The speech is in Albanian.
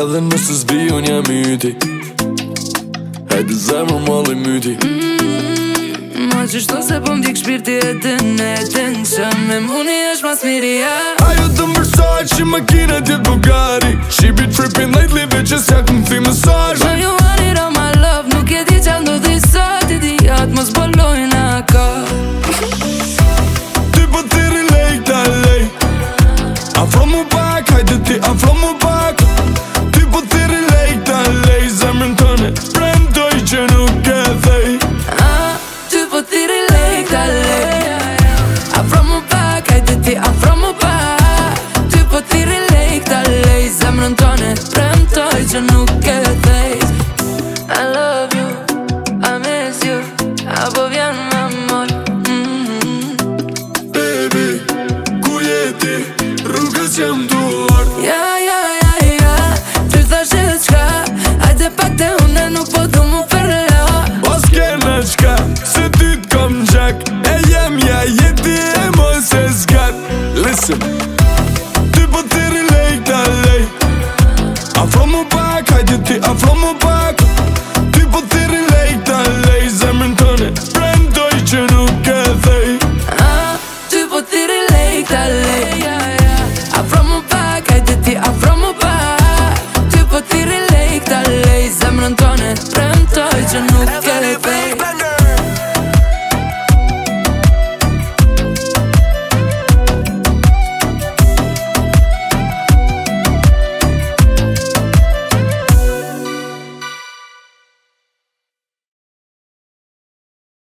Edhe nëse s'bi unë jam yti. Hajde zemër malli myti. Ma qështu se po m'dik shpirti e din që me muni është mas miria. Ajo të mërsoj që makina t'jet Bugatti. She be tripping lately bitches ja këm thi mesazh. When you want it all my love, nuk e di qa ndodhi sot. Idiot mos bolojnë ka. Ty po ti relate dalej. Afro mu pak, hajde ti afro mu pak. Ty po ti relate dalej. Zemrën tëne premtoj që nuk e thej. Ty po ti relate dalej. Afro mu pak, hajde ti afro mu pak. Ty po ti relate dalej. Zemrën tëne premtoj që nuk e thej. I love you, I miss you. Apo vjen m'amor. Baby, ku jeti, rrugës jam duar. Ja, ty thash e qka. Hajde pak te une nuk po du mu përla. Pas kena qka, se ty t'kom gjak. E jam ja jeti e mos e zgat. Listen